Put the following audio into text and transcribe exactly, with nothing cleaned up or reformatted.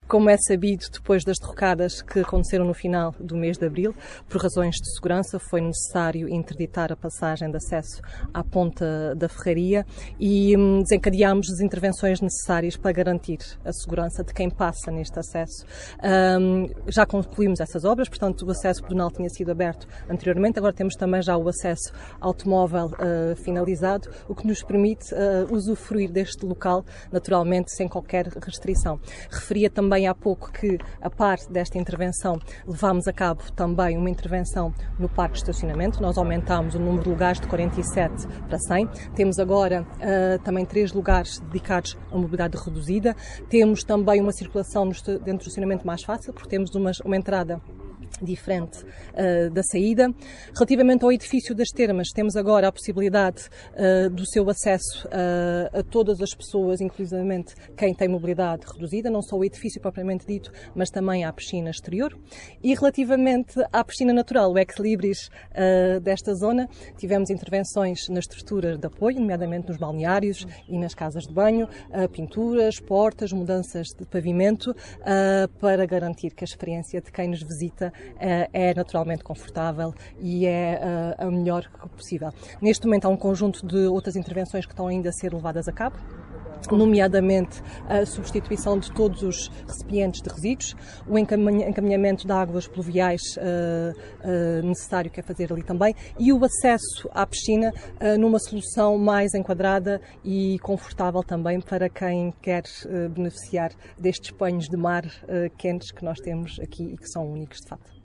Como é sabido, depois das derrocadas que aconteceram no final do mês de abril, por razões de segurança, foi necessário interditar a passagem de acesso à Ponta da Ferraria e hum, desencadeámos as intervenções necessárias para garantir a segurança de quem passa neste acesso. Um, já concluímos essas obras, portanto o acesso pedonal tinha sido aberto anteriormente, agora temos também já o acesso automóvel uh, finalizado, o que nos permite uh, usufruir deste local naturalmente sem qualquer restrição. Referia também há pouco que, a par desta intervenção, levámos a cabo também uma intervenção no parque de estacionamento. Nós aumentámos o número de lugares de quarenta e sete para cem. Temos agora uh, também três lugares dedicados a mobilidade reduzida. Temos também uma circulação no, dentro do estacionamento mais fácil, porque temos uma, uma entrada diferente uh, da saída. Relativamente ao edifício das Termas, temos agora a possibilidade uh, do seu acesso uh, a todas as pessoas, inclusivamente quem tem mobilidade reduzida, não só o edifício propriamente dito, mas também à piscina exterior. E relativamente à piscina natural, o ex-libris uh, desta zona, tivemos intervenções nas estruturas de apoio, nomeadamente nos balneários e nas casas de banho, uh, pinturas, portas, mudanças de pavimento, uh, para garantir que a experiência de quem nos visita é naturalmente confortável e é uh, a melhor possível. Neste momento há um conjunto de outras intervenções que estão ainda a ser levadas a cabo, nomeadamente a substituição de todos os recipientes de resíduos, o encaminhamento de águas pluviais uh, uh, necessário que é fazer ali também e o acesso à piscina uh, numa solução mais enquadrada e confortável também para quem quer uh, beneficiar destes banhos de mar uh, quentes que nós temos aqui e que são únicos de facto.